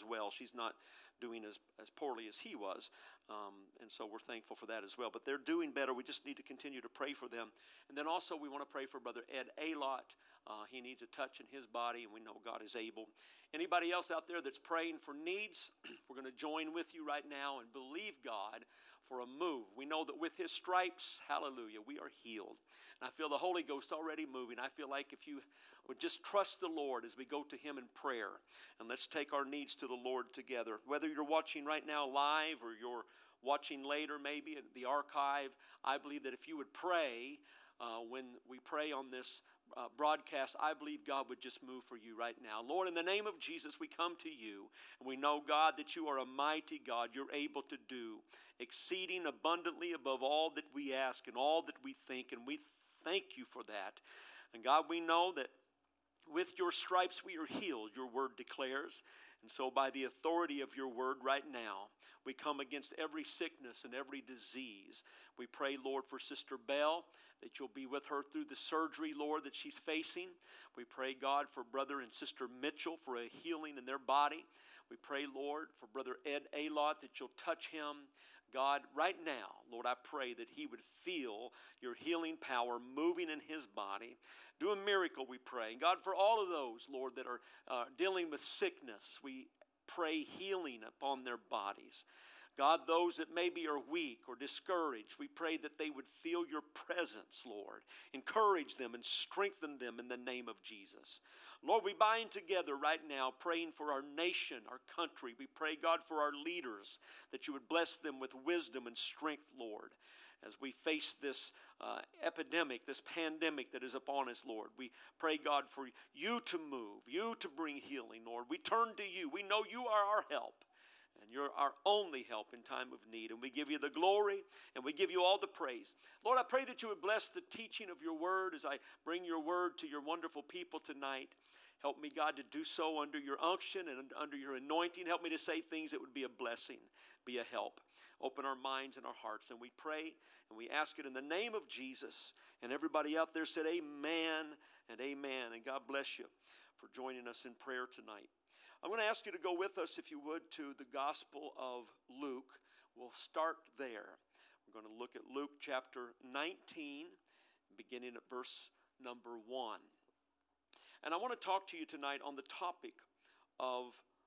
well. She's not doing as poorly as he was. And so we're thankful for that as well. But they're doing better. We just need to continue to pray for them. And then also we want to pray for Brother Ed Alott. He needs a touch in his body, and we know God is able. Anybody else out there that's praying for needs, we're going to join with you right now and believe God for a move. We know that with his stripes, hallelujah, we are healed. And I feel the Holy Ghost already moving. I feel like if you would just trust the Lord as we go to him in prayer. And let's take our needs to the Lord together. Whether you're watching right now live or you're watching later maybe at the archive, I believe that if you would pray when we pray on this broadcast, I believe God would just move for you right now. Lord, in the name of Jesus, we come to you, and we know, God, that you are a mighty God. You're able to do exceeding abundantly above all that we ask and all that we think, and we thank you for that. And God, we know that with your stripes we are healed, your word declares. And so by the authority of your word right now, we come against every sickness and every disease. We pray, Lord, for Sister Belle, that you'll be with her through the surgery, Lord, that she's facing. We pray, God, for Brother and Sister Mitchell for a healing in their body. We pray, Lord, for Brother Ed Alott, that you'll touch him. God, right now, Lord, I pray that he would feel your healing power moving in his body. Do a miracle, we pray. And God, for all of those, Lord, that are dealing with sickness, we pray healing upon their bodies. God, those that maybe are weak or discouraged, we pray that they would feel your presence, Lord. Encourage them and strengthen them in the name of Jesus. Lord, we bind together right now, praying for our nation, our country. We pray, God, for our leaders, that you would bless them with wisdom and strength, Lord, as we face this epidemic, this pandemic that is upon us, Lord. We pray, God, for you to move, you to bring healing, Lord. We turn to you. We know you are our help. And you're our only help in time of need. And we give you the glory and we give you all the praise. Lord, I pray that you would bless the teaching of your word as I bring your word to your wonderful people tonight. Help me, God, to do so under your unction and under your anointing. Help me to say things that would be a blessing, be a help. Open our minds and our hearts. And we pray and we ask it in the name of Jesus. And everybody out there said amen and amen. And God bless you for joining us in prayer tonight. I'm going to ask you to go with us, if you would, to the Gospel of Luke. We'll start there. We're going to look at Luke chapter 19, beginning at verse number 1. And I want to talk to you tonight on the topic of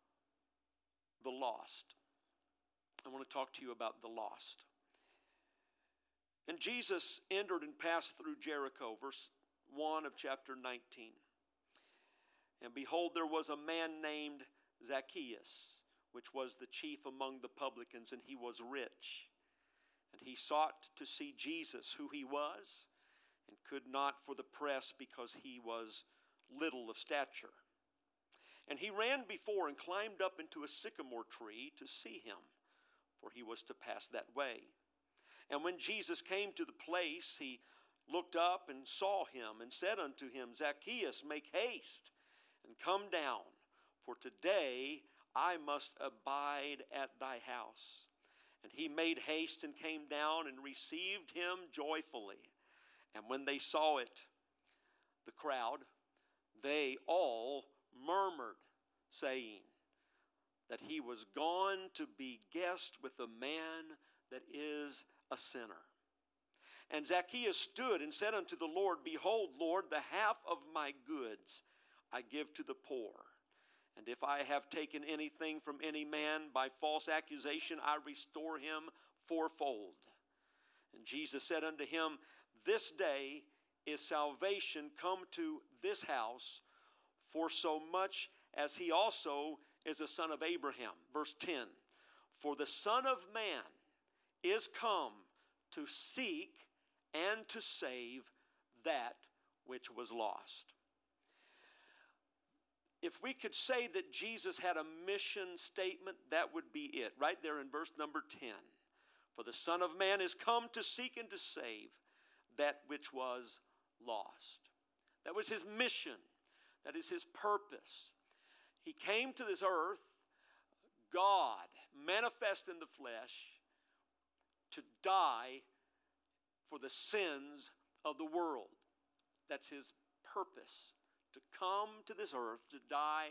the lost. I want to talk to you about the lost. And Jesus entered and passed through Jericho, verse 1 of chapter 19. And behold, there was a man named Zacchaeus, which was the chief among the publicans, and he was rich. And he sought to see Jesus, who he was, and could not for the press, because he was little of stature. And he ran before and climbed up into a sycamore tree to see him, for he was to pass that way. And when Jesus came to the place, he looked up and saw him, and said unto him, Zacchaeus, make haste, and come down, for today I must abide at thy house. And he made haste and came down and received him joyfully. And when they saw it, the crowd, they all murmured, saying that he was gone to be guest with a man that is a sinner. And Zacchaeus stood and said unto the Lord, Behold, Lord, the half of my goods I give to the poor. And if I have taken anything from any man by false accusation, I restore him fourfold. And Jesus said unto him, This day is salvation come to this house, for so much as he also is a son of Abraham. Verse 10, For the Son of Man is come to seek and to save that which was lost. If we could say that Jesus had a mission statement, that would be it. Right there in verse number 10. For the Son of Man is come to seek and to save that which was lost. That was his mission. That is his purpose. He came to this earth, God, manifest in the flesh, to die for the sins of the world. That's his purpose. To come to this earth to die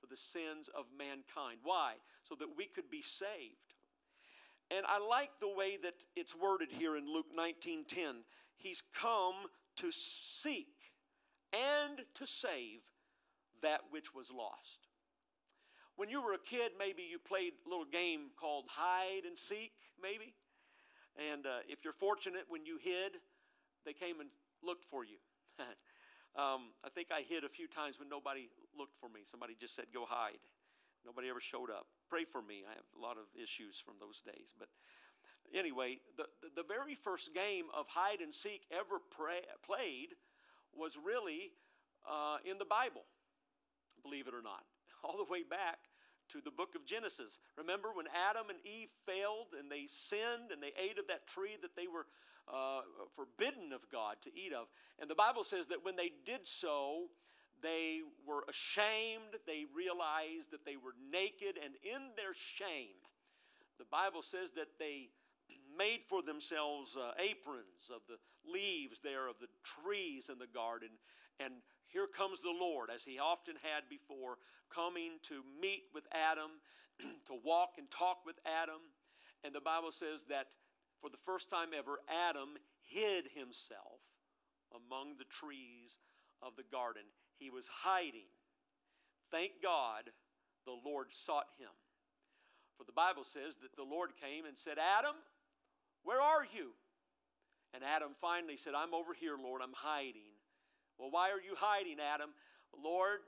for the sins of mankind. Why? So that we could be saved. And I like the way that it's worded here in Luke 19:10. He's come to seek and to save that which was lost. When you were a kid, maybe you played a little game called hide and seek, maybe. And if you're fortunate, when you hid, they came and looked for you. I think I hid a few times when nobody looked for me. Somebody just said, go hide. Nobody ever showed up. Pray for me. I have a lot of issues from those days. But anyway, the very first game of hide and seek ever played was really in the Bible, believe it or not, all the way back to the book of Genesis. Remember when Adam and Eve failed and they sinned and they ate of that tree that they were forbidden of God to eat of. And the Bible says that when they did so, they were ashamed. They realized that they were naked, and in their shame, the Bible says that they made for themselves aprons of the leaves there of the trees in the garden. And here comes the Lord, as he often had before, coming to meet with Adam, to walk and talk with Adam. And the Bible says that for the first time ever, Adam hid himself among the trees of the garden. He was hiding. Thank God the Lord sought him. For the Bible says that the Lord came and said, Adam, where are you? And Adam finally said, I'm over here, Lord, I'm hiding. Well, why are you hiding, Adam? Lord,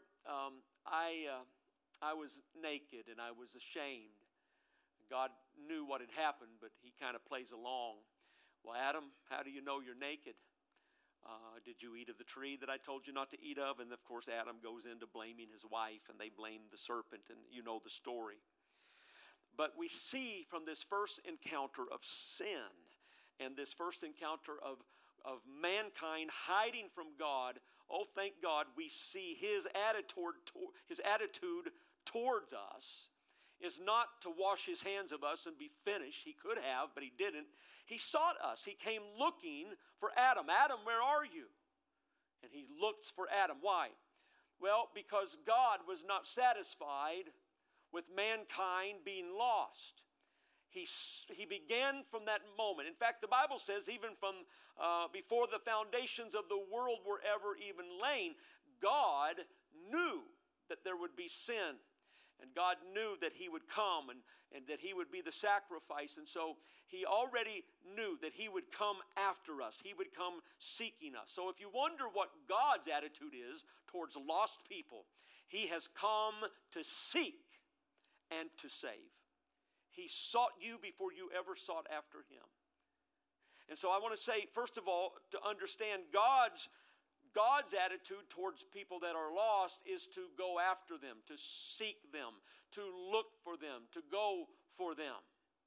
I was naked and I was ashamed. God knew what had happened, but he kind of plays along. Well, Adam, how do you know you're naked? Did you eat of the tree that I told you not to eat of? And of course, Adam goes into blaming his wife, and they blame the serpent, and you know the story. But we see from this first encounter of sin and this first encounter of mankind hiding from God, oh, thank God, we see his attitude towards us is not to wash his hands of us and be finished. He could have, but he didn't. He sought us. He came looking for Adam. Adam, where are you? And he looked for Adam. Why? Well, because God was not satisfied with mankind being lost. He began from that moment. In fact, the Bible says even from before the foundations of the world were ever even laid, God knew that there would be sin. And God knew that he would come and that he would be the sacrifice. And so he already knew that he would come after us. He would come seeking us. So if you wonder what God's attitude is towards lost people, he has come to seek and to save. He sought you before you ever sought after him. And so I want to say, first of all, to understand God's attitude towards people that are lost is to go after them, to seek them, to look for them, to go for them.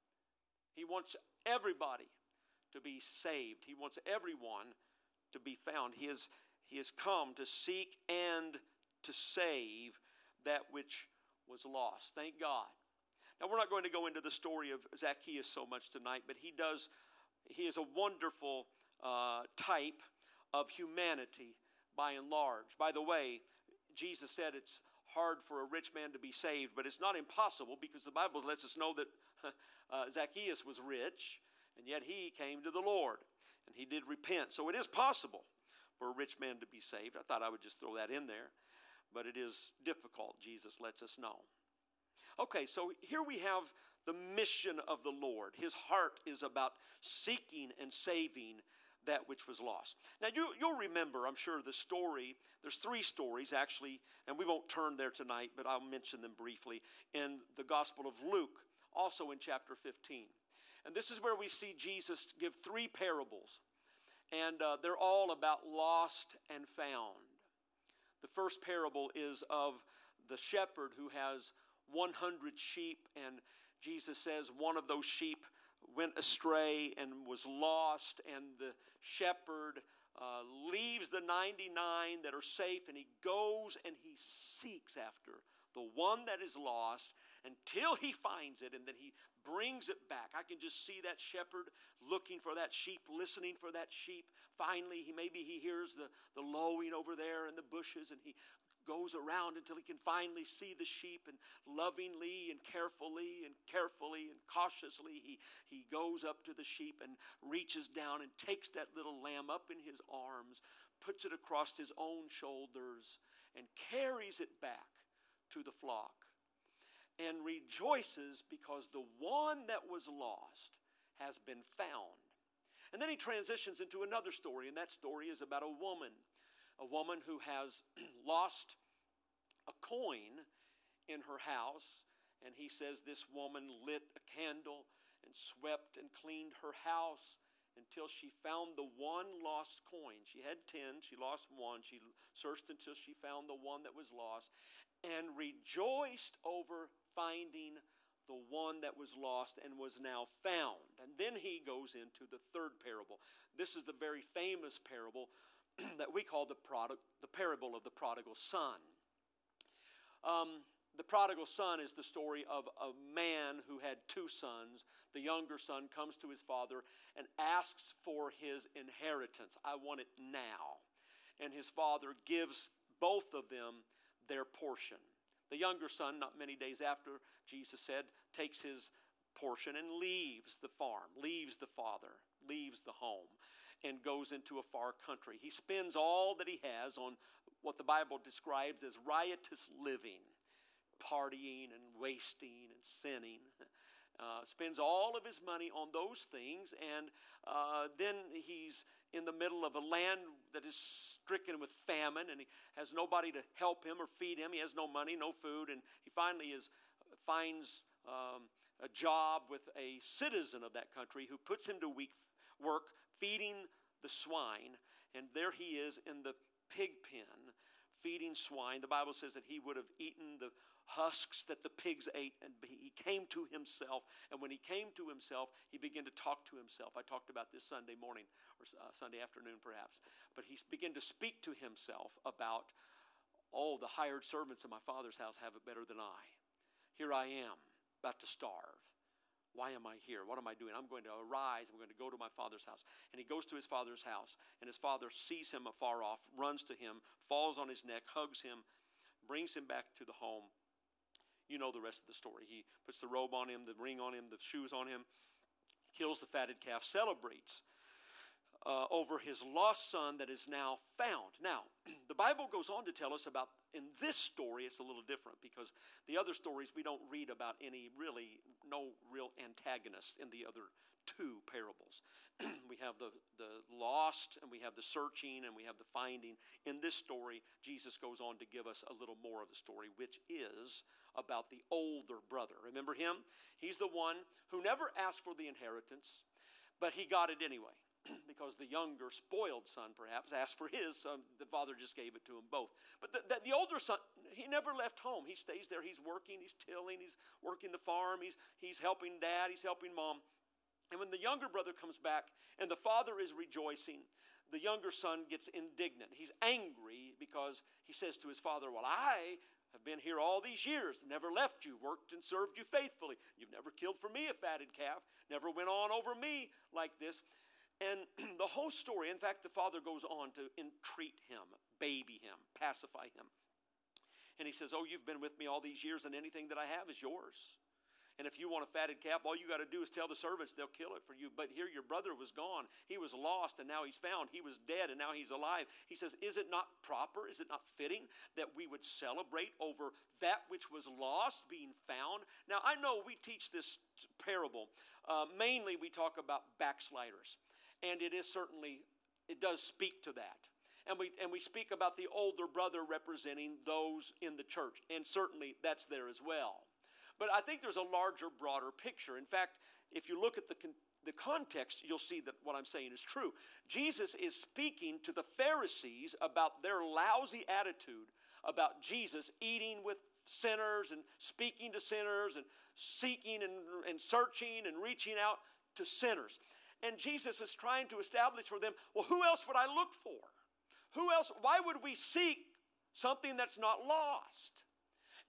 He wants everybody to be saved. He wants everyone to be found. He has come to seek and to save that which was lost. Thank God. Now, we're not going to go into the story of Zacchaeus so much tonight, but he is a wonderful type of humanity by and large. By the way, Jesus said it's hard for a rich man to be saved, but it's not impossible, because the Bible lets us know that Zacchaeus was rich, and yet he came to the Lord, and he did repent. So it is possible for a rich man to be saved. I thought I would just throw that in there, but it is difficult, Jesus lets us know. Okay, so here we have the mission of the Lord. His heart is about seeking and saving that which was lost. Now, you'll remember, I'm sure, the story. There's 3 stories, actually, and we won't turn there tonight, but I'll mention them briefly, in the Gospel of Luke, also in chapter 15. And this is where we see Jesus give 3 parables, and they're all about lost and found. The first parable is of the shepherd who has 100 sheep, and Jesus says one of those sheep went astray and was lost, and the shepherd leaves the 99 that are safe, and he goes and he seeks after the one that is lost until he finds it, and then he brings it back. I can just see that shepherd looking for that sheep, listening for that sheep. Finally, maybe he hears the lowing over there in the bushes, and he goes around until he can finally see the sheep, and lovingly and carefully and cautiously he goes up to the sheep and reaches down and takes that little lamb up in his arms, puts it across his own shoulders, and carries it back to the flock and rejoices because the one that was lost has been found. And then he transitions into another story, and that story is about a woman who has lost a coin in her house. And he says this woman lit a candle and swept and cleaned her house until she found the one lost coin. She had 10, she lost one. She searched until she found the one that was lost and rejoiced over finding the one that was lost and was now found. And then he goes into the third parable. This is the very famous parable that we call the parable of the prodigal son. The prodigal son is the story of a man who had two sons. The younger son comes to his father and asks for his inheritance. I want it now. And his father gives both of them their portion. The younger son, not many days after, Jesus said, takes his portion and leaves the farm, leaves the father, leaves the home, and goes into a far country. He spends all that he has on what the Bible describes as riotous living, partying and wasting and sinning. Spends all of his money on those things, and then he's in the middle of a land that is stricken with famine, and he has nobody to help him or feed him. He has no money, no food, and he finally finds a job with a citizen of that country who puts him to work feeding the swine, and there he is in the pig pen feeding swine. The Bible says that he would have eaten the husks that the pigs ate, and he came to himself. And when he came to himself, he began to talk to himself. I talked about this Sunday morning, or Sunday afternoon perhaps. But he began to speak to himself about, oh, the hired servants in my father's house have it better than I. Here I am, about to starve. Why am I here? What am I doing? I'm going to arise. I'm going to go to my father's house. And he goes to his father's house, and his father sees him afar off, runs to him, falls on his neck, hugs him, brings him back to the home. You know the rest of the story. He puts the robe on him, the ring on him, the shoes on him, kills the fatted calf, celebrates over his lost son that is now found. Now, the Bible goes on to tell us about, in this story, it's a little different because the other stories we don't read about no real antagonist in the other two parables. We have the lost, and we have the searching, and we have the finding. In this story, Jesus goes on to give us a little more of the story, which is about the older brother. Remember him? He's the one who never asked for the inheritance, but he got it anyway. Because the younger, spoiled son, perhaps, asked for his. The father just gave it to them both. But the older son, he never left home. He stays there. He's working. He's tilling. He's working the farm. He's helping dad. He's helping mom. And when the younger brother comes back and the father is rejoicing, the younger son gets indignant. He's angry because he says to his father, well, I have been here all these years, never left you, worked and served you faithfully. You've never killed for me a fatted calf, never went on over me like this. And the whole story, in fact, the father goes on to entreat him, baby him, pacify him. And he says, oh, you've been with me all these years, and anything that I have is yours. And if you want a fatted calf, all you got to do is tell the servants, they'll kill it for you. But here your brother was gone. He was lost, and now he's found. He was dead, and now he's alive. He says, is it not proper, is it not fitting that we would celebrate over that which was lost being found? Now, I know we teach this parable. Mainly we talk about backsliders. And it does speak to that. And we speak about the older brother representing those in the church. And certainly that's there as well. But I think there's a larger, broader picture. In fact, if you look at the context, you'll see that what I'm saying is true. Jesus is speaking to the Pharisees about their lousy attitude about Jesus eating with sinners and speaking to sinners and seeking and searching and reaching out to sinners. And Jesus is trying to establish for them, well, who else would I look for? Who else? Why would we seek something that's not lost?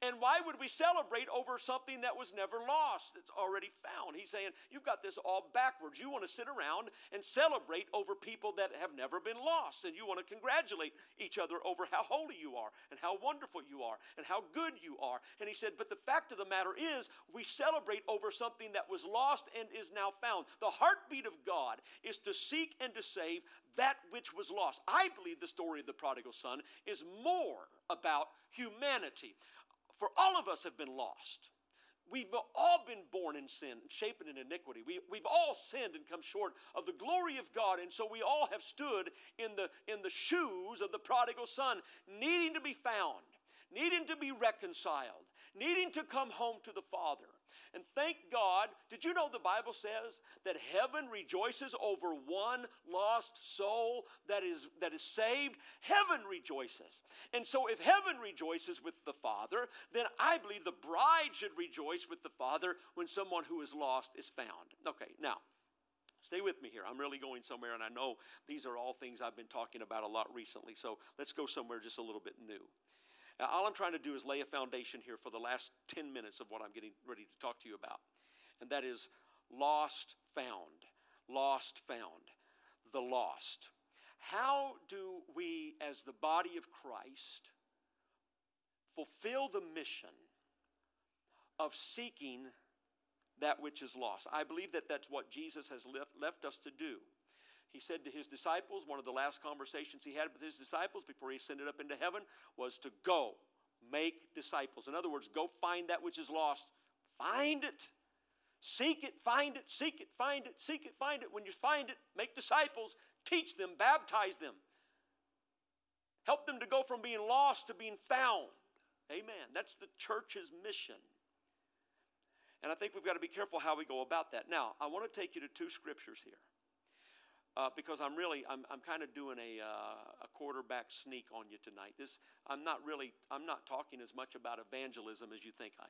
And why would we celebrate over something that was never lost, that's already found? He's saying, you've got this all backwards. You want to sit around and celebrate over people that have never been lost. And you want to congratulate each other over how holy you are and how wonderful you are and how good you are. And he said, but the fact of the matter is, we celebrate over something that was lost and is now found. The heartbeat of God is to seek and to save that which was lost. I believe the story of the prodigal son is more about humanity. For all of us have been lost. We've all been born in sin, shapen in iniquity. We've all sinned and come short of the glory of God. And so we all have stood in the shoes of the prodigal son, needing to be found, needing to be reconciled, needing to come home to the Father. And thank God, did you know the Bible says that heaven rejoices over one lost soul that is saved? Heaven rejoices. And so if heaven rejoices with the Father, then I believe the bride should rejoice with the Father when someone who is lost is found. Okay, now, stay with me here. I'm really going somewhere, and I know these are all things I've been talking about a lot recently, so let's go somewhere just a little bit new. Now, all I'm trying to do is lay a foundation here for the last 10 minutes of what I'm getting ready to talk to you about. And that is lost, found. Lost, found. The lost. How do we, as the body of Christ, fulfill the mission of seeking that which is lost? I believe that that's what Jesus has left us to do. He said to his disciples, one of the last conversations he had with his disciples before he ascended up into heaven was to go, make disciples. In other words, go find that which is lost. Find it. Seek it, find it, seek it, find it, seek it, find it. When you find it, make disciples, teach them, baptize them. Help them to go from being lost to being found. Amen. That's the church's mission. And I think we've got to be careful how we go about that. Now, I want to take you to two scriptures here. Because I'm kind of doing a quarterback sneak on you tonight. I'm not talking as much about evangelism as you think I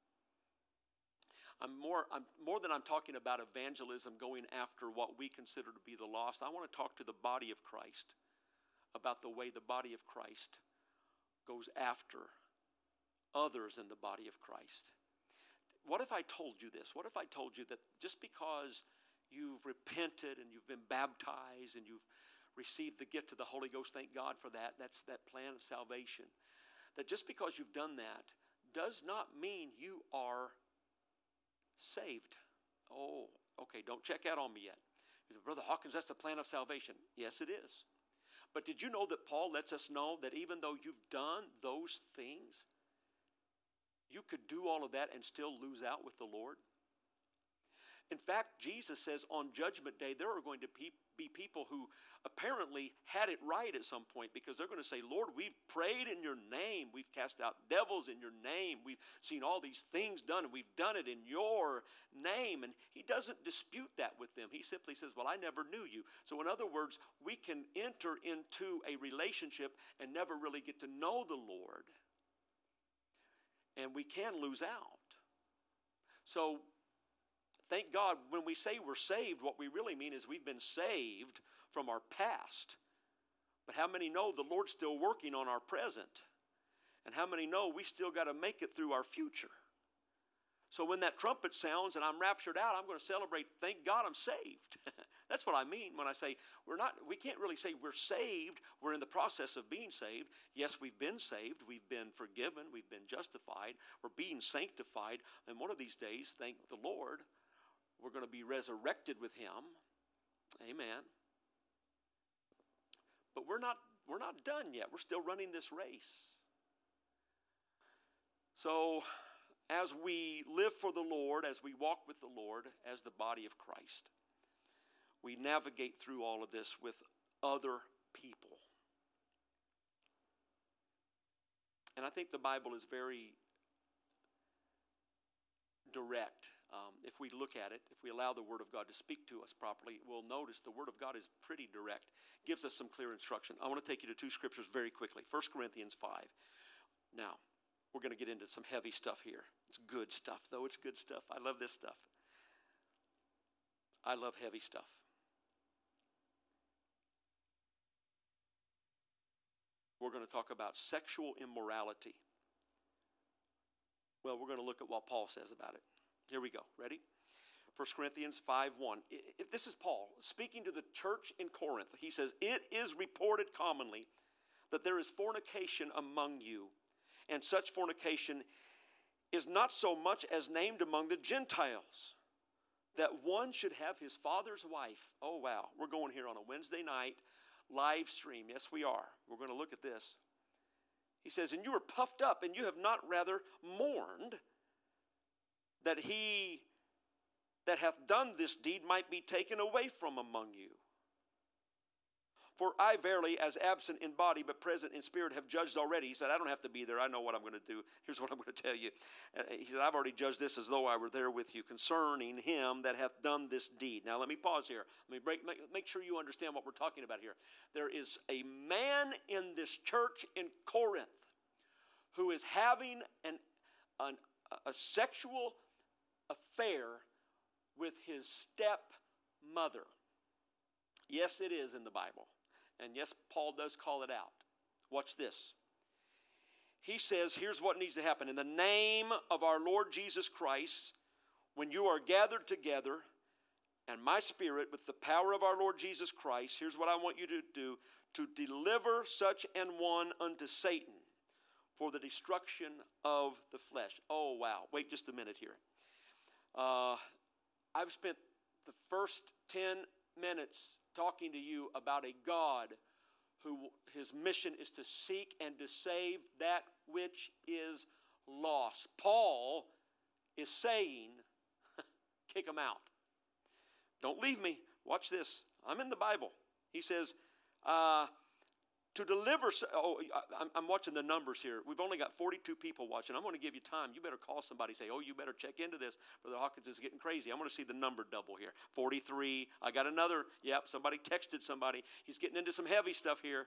am. More than I'm talking about evangelism, going after what we consider to be the lost. I want to talk to the body of Christ about the way the body of Christ goes after others in the body of Christ. What if I told you this? What if I told you that just because you've repented and you've been baptized and you've received the gift of the Holy Ghost, thank God for that. That's that plan of salvation. That just because you've done that does not mean you are saved. Oh, okay, don't check out on me yet. You say, Brother Hawkins, that's the plan of salvation. Yes, it is. But did you know that Paul lets us know that even though you've done those things, you could do all of that and still lose out with the Lord? In fact, Jesus says on Judgment Day, there are going to be people who apparently had it right at some point, because they're going to say, Lord, we've prayed in your name. We've cast out devils in your name. We've seen all these things done, and we've done it in your name. And he doesn't dispute that with them. He simply says, well, I never knew you. So in other words, we can enter into a relationship and never really get to know the Lord. And we can lose out. So thank God, when we say we're saved, what we really mean is we've been saved from our past. But how many know the Lord's still working on our present? And how many know we still got to make it through our future? So when that trumpet sounds and I'm raptured out, I'm going to celebrate, thank God I'm saved. That's what I mean when I say we can't really say we're saved. We're in the process of being saved. Yes, we've been saved. We've been forgiven. We've been justified. We're being sanctified. And one of these days, thank the Lord, we're going to be resurrected with him. Amen. But we're not done yet. We're still running this race. So as we live for the Lord, as we walk with the Lord, as the body of Christ, we navigate through all of this with other people. And I think the Bible is very direct. If we look at it, if we allow the Word of God to speak to us properly, we'll notice the Word of God is pretty direct. Gives us some clear instruction. I want to take you to two scriptures very quickly. 1 Corinthians 5. Now, we're going to get into some heavy stuff here. It's good stuff, though. It's good stuff. I love this stuff. I love heavy stuff. We're going to talk about sexual immorality. Well, we're going to look at what Paul says about it. Here we go. Ready? 1 Corinthians 5:1. This is Paul speaking to the church in Corinth. He says, "It is reported commonly that there is fornication among you, and such fornication is not so much as named among the Gentiles, that one should have his father's wife." Oh, wow. We're going here on a Wednesday night live stream. Yes, we are. We're going to look at this. He says, "And you are puffed up, and you have not rather mourned that he that hath done this deed might be taken away from among you. For I verily, as absent in body but present in spirit, have judged already." He said, "I don't have to be there. I know what I'm going to do. Here's what I'm going to tell you." He said, "I've already judged this as though I were there with you concerning him that hath done this deed." Now let me pause here. Let me make sure you understand what we're talking about here. There is a man in this church in Corinth who is having a sexual affair with his stepmother. Yes, it is in the Bible. And yes, Paul does call it out. Watch this. He says, here's what needs to happen. "In the name of our Lord Jesus Christ, when you are gathered together, and my spirit with the power of our Lord Jesus Christ," here's what I want you to do, "to deliver such an one unto Satan for the destruction of the flesh." Oh, wow. Wait just a minute here. I've spent the first 10 minutes talking to you about a God who his mission is to seek and to save that which is lost. Paul is saying, kick them out. Don't leave me. Watch this. I'm in the Bible. He says, to deliver. I'm watching the numbers here. We've only got 42 people watching. I'm going to give you time. You better call somebody. Say, "Oh, you better check into this. Brother Hawkins is getting crazy." I'm going to see the number double here. 43. I got another. Yep, somebody texted somebody. He's getting into some heavy stuff here.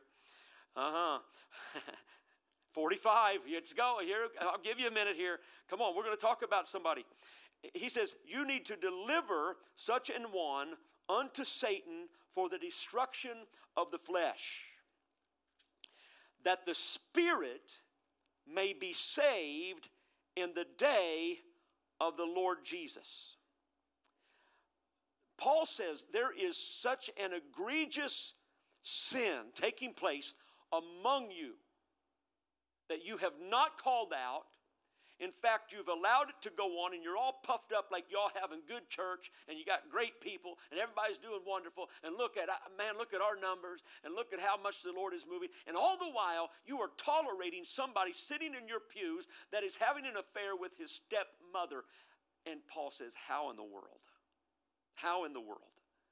45. Let's go. Here, I'll give you a minute here. Come on, we're going to talk about somebody. He says, "You need to deliver such an one unto Satan for the destruction of the flesh, that the spirit may be saved in the day of the Lord Jesus." Paul says there is such an egregious sin taking place among you that you have not called out. In fact, you've allowed it to go on, and you're all puffed up like y'all having good church, and you got great people, and everybody's doing wonderful, and look at our numbers, and look at how much the Lord is moving. And all the while, you are tolerating somebody sitting in your pews that is having an affair with his stepmother. And Paul says, how in the world? How in the world?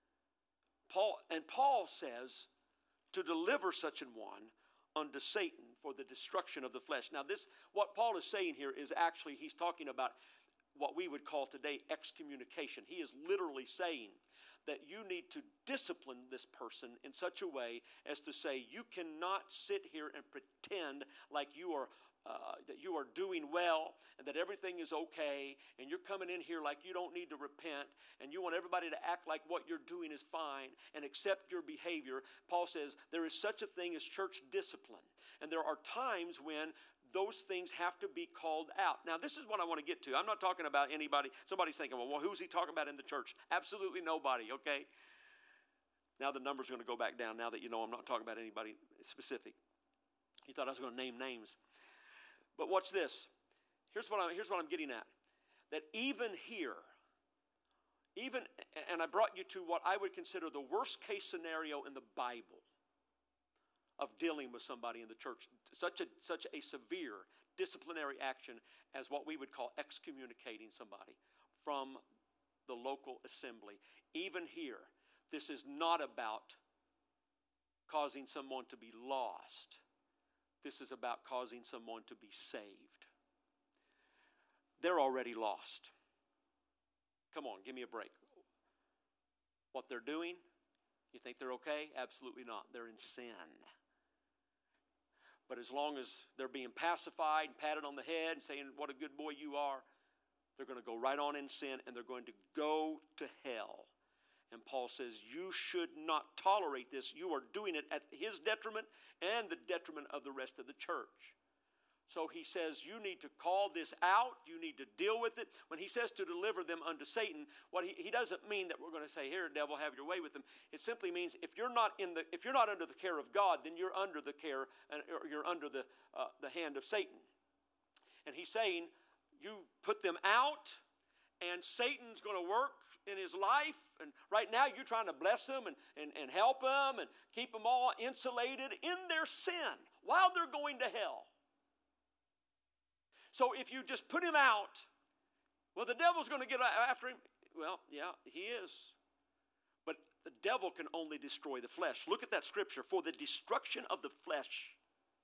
Paul says, to deliver such an one unto Satan for the destruction of the flesh. Now what Paul is saying here is actually, he's talking about what we would call today excommunication. He is literally saying that you need to discipline this person in such a way as to say, you cannot sit here and pretend like that you are doing well and that everything is okay, and you're coming in here like you don't need to repent, and you want everybody to act like what you're doing is fine and accept your behavior. Paul says there is such a thing as church discipline, and there are times when those things have to be called out. Now, this is what I want to get to. I'm not talking about anybody. Somebody's thinking, well, who's he talking about in the church? Absolutely nobody, okay? Now the number's going to go back down now that you know I'm not talking about anybody specific. You thought I was going to name names. But watch this. Here's what I'm getting at. That even here, and I brought you to what I would consider the worst case scenario in the Bible of dealing with somebody in the church, such a severe disciplinary action as what we would call excommunicating somebody from the local assembly. Even here, this is not about causing someone to be lost. This is about causing someone to be saved. They're already lost. Come on, give me a break. What they're doing, you think they're okay? Absolutely not. They're in sin. But as long as they're being pacified and patted on the head and saying, what a good boy you are, they're going to go right on in sin, and they're going to go to hell. And Paul says, you should not tolerate this. You are doing it at his detriment and the detriment of the rest of the church. So he says, you need to call this out. You need to deal with it. When he says to deliver them unto Satan, what he doesn't mean that we're going to say, here, devil, have your way with them. It simply means if you're not under the care of God, then you're under the care, or you're under the hand of Satan. And he's saying, you put them out, and Satan's going to work in his life. And right now you're trying to bless them and help them and keep them all insulated in their sin while they're going to hell. So if you just put him out, well, the devil's going to get after him. Well, yeah, he is. But the devil can only destroy the flesh. Look at that scripture. For the destruction of the flesh.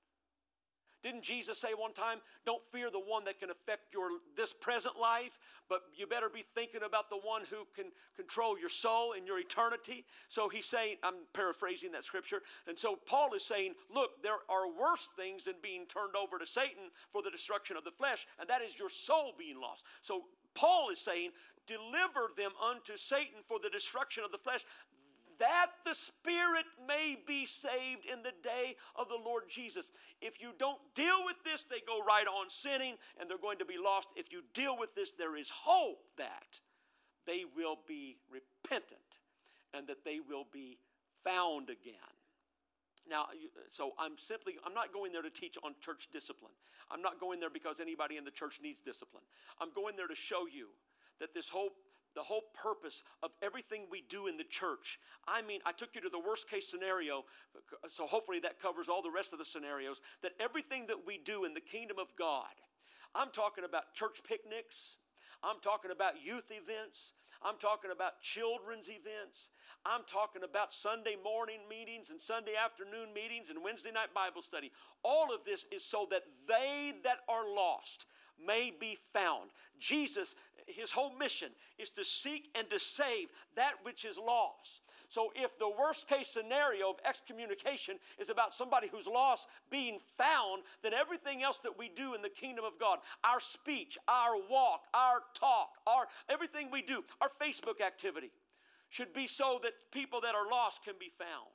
Didn't Jesus say one time, don't fear the one that can affect this present life, but you better be thinking about the one who can control your soul and your eternity? So he's saying, I'm paraphrasing that scripture, and so Paul is saying, look, there are worse things than being turned over to Satan for the destruction of the flesh, and that is your soul being lost. So Paul is saying, deliver them unto Satan for the destruction of the flesh, that the spirit may be saved in the day of the Lord Jesus. If you don't deal with this, they go right on sinning and they're going to be lost. If you deal with this, there is hope that they will be repentant and that they will be found again. Now, so I'm not going there to teach on church discipline. I'm not going there because anybody in the church needs discipline. I'm going there to show you that the whole purpose of everything we do in the church. I mean, I took you to the worst case scenario, so hopefully that covers all the rest of the scenarios, that everything that we do in the kingdom of God, I'm talking about church picnics, I'm talking about youth events, I'm talking about children's events, I'm talking about Sunday morning meetings and Sunday afternoon meetings and Wednesday night Bible study. All of this is so that they that are lost may be found. Jesus, his whole mission is to seek and to save that which is lost. So if the worst case scenario of excommunication is about somebody who's lost being found, then everything else that we do in the kingdom of God, our speech, our walk, our talk, everything we do, our Facebook activity, should be so that people that are lost can be found.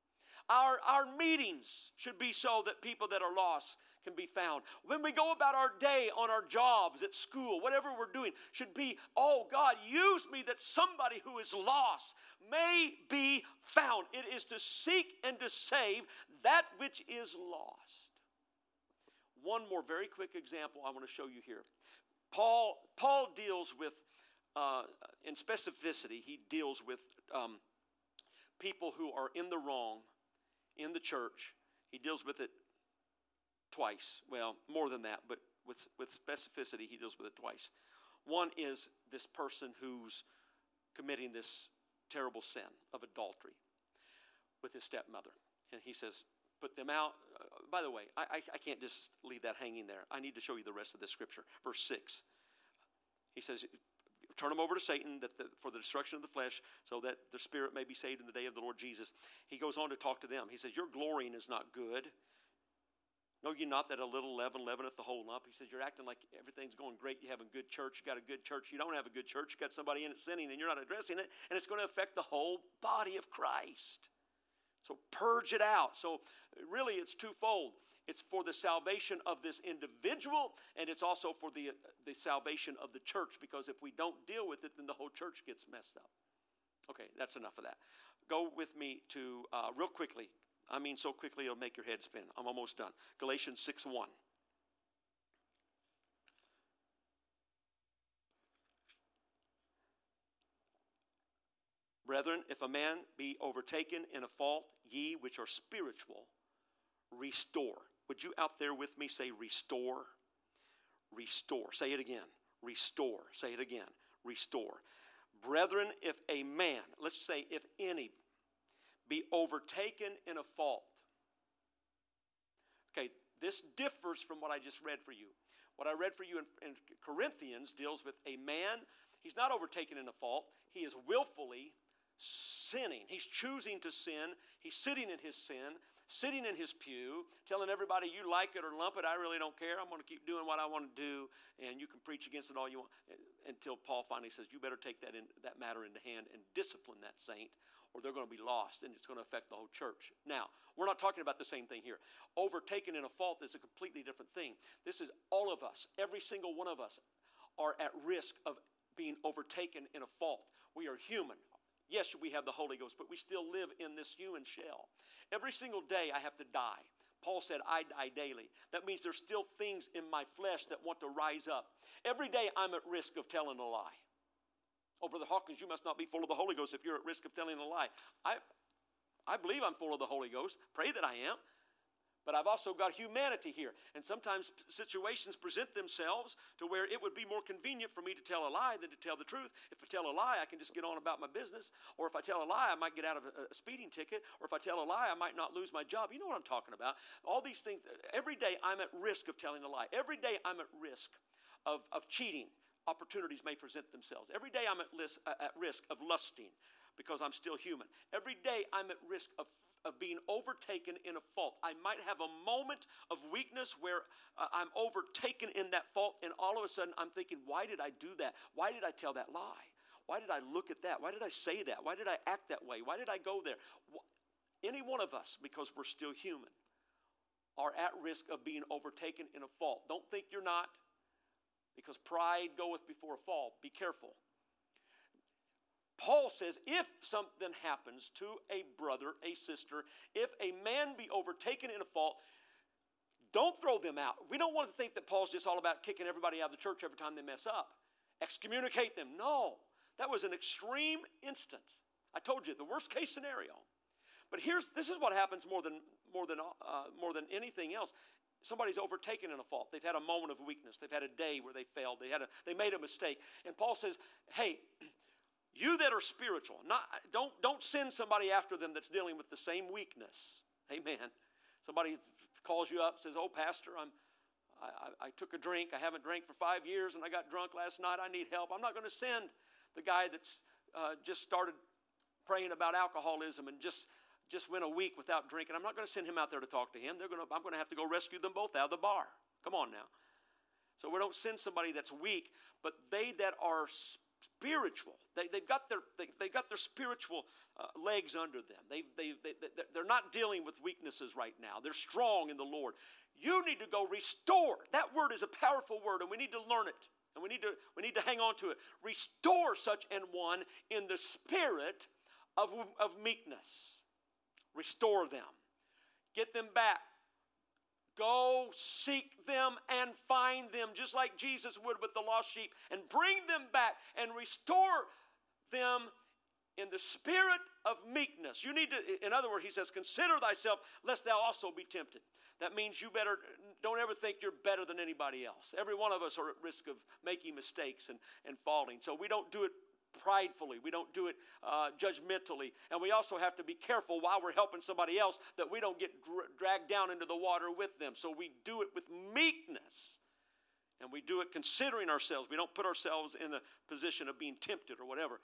Our meetings should be so that people that are lost can be found. When we go about our day on our jobs, at school, whatever we're doing, should be, oh God, use me that somebody who is lost may be found. It is to seek and to save that which is lost. One more very quick example I want to show you here. Paul deals with, in specificity, he deals with people who are in the wrong in the church. He deals with it twice. Well, more than that, but with specificity, he deals with it twice. One is this person who's committing this terrible sin of adultery with his stepmother. And he says, put them out. By the way, I can't just leave that hanging there. I need to show you the rest of the scripture. Verse 6. He says, turn them over to Satan for the destruction of the flesh, so that the spirit may be saved in the day of the Lord Jesus. He goes on to talk to them. He says, your glorying is not good. Know ye not that a little leaven leaveneth the whole lump? He says, you're acting like everything's going great. You have a good church. You got a good church. You don't have a good church. You got somebody in it sinning, and you're not addressing it, and it's going to affect the whole body of Christ. So purge it out. So really it's twofold. It's for the salvation of this individual, and it's also for the salvation of the church, because if we don't deal with it, then the whole church gets messed up. Okay, that's enough of that. Go with me to, real quickly, I mean so quickly it'll make your head spin. I'm almost done. Galatians 6:1. Brethren, if a man be overtaken in a fault, ye which are spiritual, restore. Would you out there with me say restore? Restore. Say it again. Restore. Say it again. Restore. Brethren, if a man, let's say if any, be overtaken in a fault. Okay, this differs from what I just read for you. What I read for you in Corinthians deals with a man. He's not overtaken in a fault. He is willfully sinning. He's choosing to sin. He's sitting in his sin. sitting in his pew, telling everybody, you like it or lump it, I really don't care. I'm going to keep doing what I want to do, and you can preach against it all you want. Until Paul finally says, you better take that matter into hand and discipline that saint, or they're going to be lost, and it's going to affect the whole church. Now, we're not talking about the same thing here. Overtaken in a fault is a completely different thing. This is all of us, every single one of us are at risk of being overtaken in a fault. We are human. Yes, we have the Holy Ghost, but we still live in this human shell. Every single day I have to die. Paul said, I die daily. That means there's still things in my flesh that want to rise up. Every day I'm at risk of telling a lie. Oh, Brother Hawkins, you must not be full of the Holy Ghost if you're at risk of telling a lie. I believe I'm full of the Holy Ghost. Pray that I am. But I've also got humanity here. And sometimes situations present themselves to where it would be more convenient for me to tell a lie than to tell the truth. If I tell a lie, I can just get on about my business. Or if I tell a lie, I might get out of a speeding ticket. Or if I tell a lie, I might not lose my job. You know what I'm talking about. All these things, every day I'm at risk of telling a lie. Every day I'm at risk of cheating. Opportunities may present themselves. Every day I'm at risk of lusting because I'm still human. Every day I'm at risk of being overtaken in a fault. I might have a moment of weakness where I'm overtaken in that fault, and all of a sudden I'm thinking, why did I do that? Why did I tell that lie? Why did I look at that? Why did I say that? Why did I act that way? Why did I go there? Any one of us, because we're still human, are at risk of being overtaken in a fault. Don't think you're not, because pride goeth before a fall. Be careful. Paul says, if something happens to a brother, a sister, if a man be overtaken in a fault, don't throw them out. We don't want to think that Paul's just all about kicking everybody out of the church every time they mess up. Excommunicate them. No, that was an extreme instance. I told you, the worst case scenario. But this is what happens more than anything else. Somebody's overtaken in a fault. They've had a moment of weakness. They've had a day where they failed. They made a mistake. And Paul says, hey, you that are spiritual, don't send somebody after them that's dealing with the same weakness. Amen. Somebody calls you up, says, oh, Pastor, I took a drink. I haven't drank for 5 years, and I got drunk last night. I need help. I'm not going to send the guy that's just started praying about alcoholism and just went a week without drinking. I'm not going to send him out there to talk to him. I'm going to have to go rescue them both out of the bar. Come on now. So we don't send somebody that's weak, but they that are spiritual. They've got their spiritual legs under them. They're not dealing with weaknesses right now. They're strong in the Lord. You need to go restore. That word is a powerful word, and we need to learn it. And we need to hang on to it. Restore such an one in the spirit of meekness. Restore them. Get them back. Go seek them and find them, just like Jesus would with the lost sheep, and bring them back and restore them in the spirit of meekness. You need to, in other words, he says, consider thyself, lest thou also be tempted. That means don't ever think you're better than anybody else. Every one of us are at risk of making mistakes and falling. So we don't do it pridefully. We don't do it judgmentally. And we also have to be careful while we're helping somebody else that we don't get dragged down into the water with them. So we do it with meekness. And we do it considering ourselves. We don't put ourselves in the position of being tempted or whatever.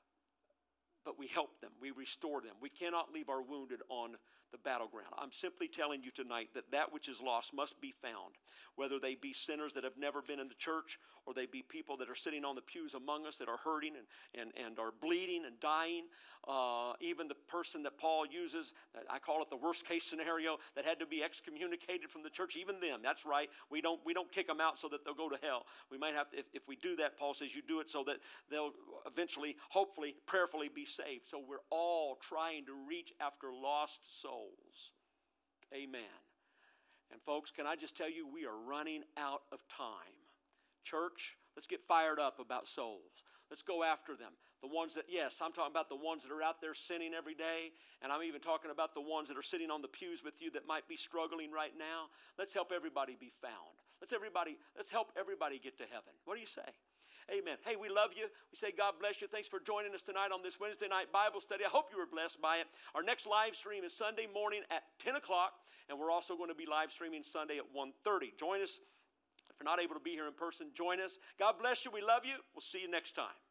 But we help them. We restore them. We cannot leave our wounded on the battleground. I'm simply telling you tonight that which is lost must be found. Whether they be sinners that have never been in the church, or they be people that are sitting on the pews among us that are hurting and are bleeding and dying. Even the person that Paul uses, I call it the worst case scenario, that had to be excommunicated from the church. Even them, that's right. We don't kick them out so that they'll go to hell. We might have to, if we do that, Paul says you do it so that they'll eventually, hopefully, prayerfully be saved. So we're all trying to reach after lost souls. Amen. And folks, can I just tell you, we are running out of time. Church, let's get fired up about souls. Let's go after them. The ones that, yes, I'm talking about the ones that are out there sinning every day, and I'm even talking about the ones that are sitting on the pews with you that might be struggling right now. Let's help everybody be found. Let's help everybody get to heaven. What do you say? Amen. Hey, we love you. We say God bless you. Thanks for joining us tonight on this Wednesday night Bible study. I hope you were blessed by it. Our next live stream is Sunday morning at 10 o'clock, and we're also going to be live streaming Sunday at 1:30. Join us. If you're not able to be here in person, join us. God bless you. We love you. We'll see you next time.